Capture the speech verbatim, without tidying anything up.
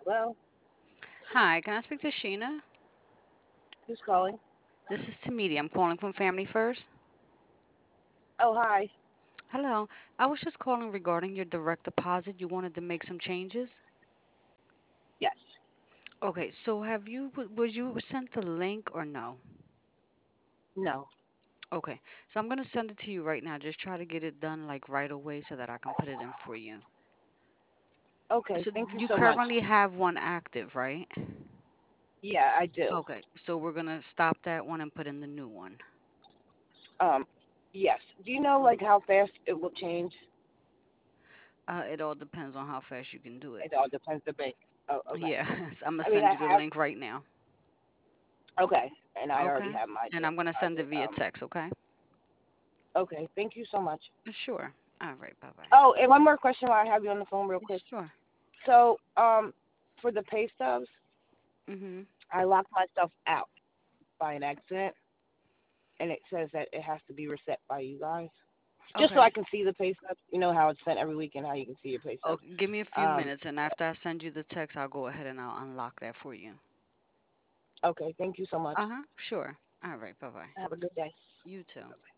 Well, Hi, can I speak to Sheena? who's calling? This is Tamidi. I'm calling from Family First. Oh, hi. Hello. I was just calling regarding your direct deposit. You wanted to make some changes? Yes. Okay, so have you, w- was you sent the link or no? No. Okay, so I'm gonna send it to you right now. Just try to get it done like right away so that I can put it in for you. Okay. So Thank you you so much. currently have one active, right? Yeah, I do. Okay, so we're gonna stop that one and put in the new one. Um, yes. Do you know like Okay. how fast it will change? Uh, it all depends on how fast you can do it. It all depends the bank. Oh, okay. Yeah, I'm gonna I mean, I send you the have. link right now. Okay, and I already Okay. have my And I'm direct going to send it deposit. via Um. text, okay? Okay. Thank you so much. Sure. All right. Bye bye. Oh, and one more question while I have you on the phone, real quick. Sure. So, um, for the pay stubs, Mhm. I locked myself out by an accident, and it says that it has to be reset by you guys. Just so Okay. I can see the pay stubs. You know how it's sent every week and how you can see your pay Oh, stubs. give me a few Um, minutes, and after I send you the text, I'll go ahead and I'll unlock that for you. okay, thank you so much. Uh huh. Sure. All right. Bye bye. Have a good day. You too.